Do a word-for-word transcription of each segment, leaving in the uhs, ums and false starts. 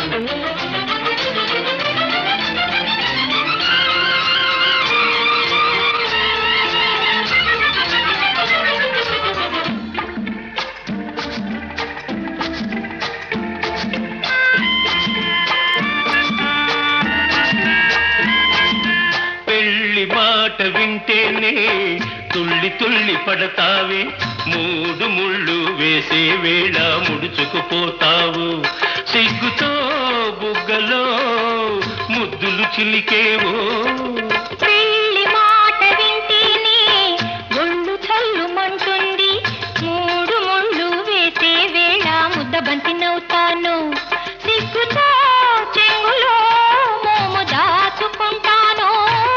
మాట వింటేనే తుళ్ళి తుళ్ళి పడతావే, మూడు ముళ్ళు వేసే వేళ ముడుచుకుపోతావు. సిగ్గుతో బుగ్గలో ముద్దులు చిలికేవో, పెళ్లి మాట వింటేనే ఒళ్ళు చల్లుమంటుంది, మూడు ముళ్ళు వేసే వేళ ముద్దబంతి నవ్వుతాను. సిగ్గుతో చెంగులో మోము దాచుకుంటాను.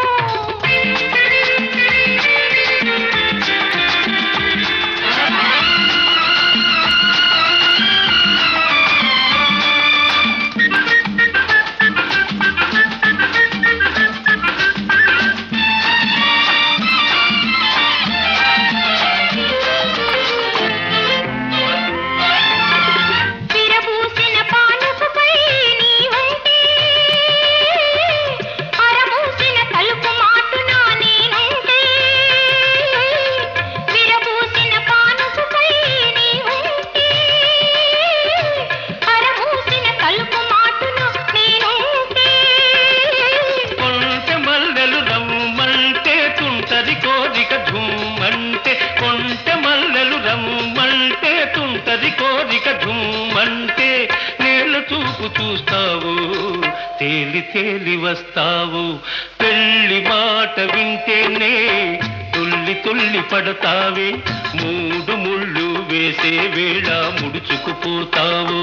అంటే కొంటె మల్లెలు రమ్మంటే తుంటది కోరిక ఝుమ్మంటే, నేల చూపు చూస్తావు తేలి తేలి వస్తావు. పెళ్లి మాట వింటేనే తుల్లి తుల్లి పడతావే, మూడు ముళ్ళు వేసే వేళ ముడుచుకుపోతావు.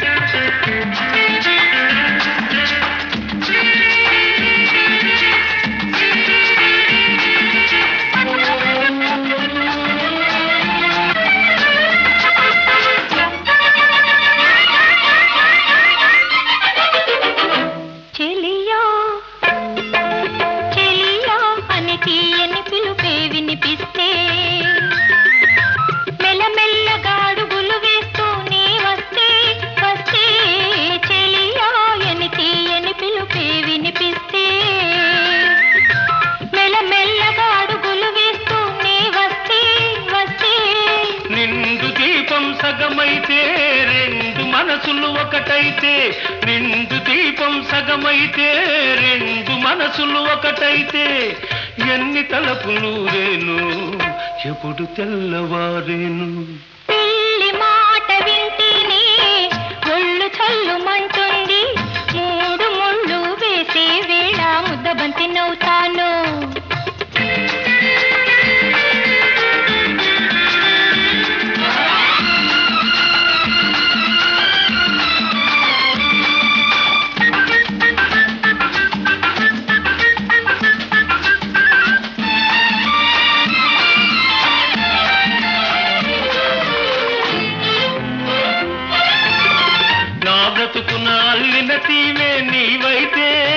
వినిపిస్తే మెల్లమెల్లగా అడుగులు వేస్తూ నీ వస్తే వస్తే చెలియా అని తీయని పిలుపే వినిపిస్తే, మెల్లమెల్లగా అడుగులు వేస్తూ నీ వస్తే వస్తే, నిండు దీపం సగమైతే రెండు మనసులు ఒకటైతే, నిండు దీపం సగమైతే రెండు మనసులు ఒకటైతే, ఎన్ని తలపులు రేను ఎప్పుడు తెల్లవారేను. పెళ్లి మాట వింటేనే ఒళ్ళు చల్లుమంటుంది, మూడు ముళ్ళు వేసే వేళ ముద్దబంతి నవ్వుతాను. బ్రతుకున అల్లిన తీవే నీవైతే,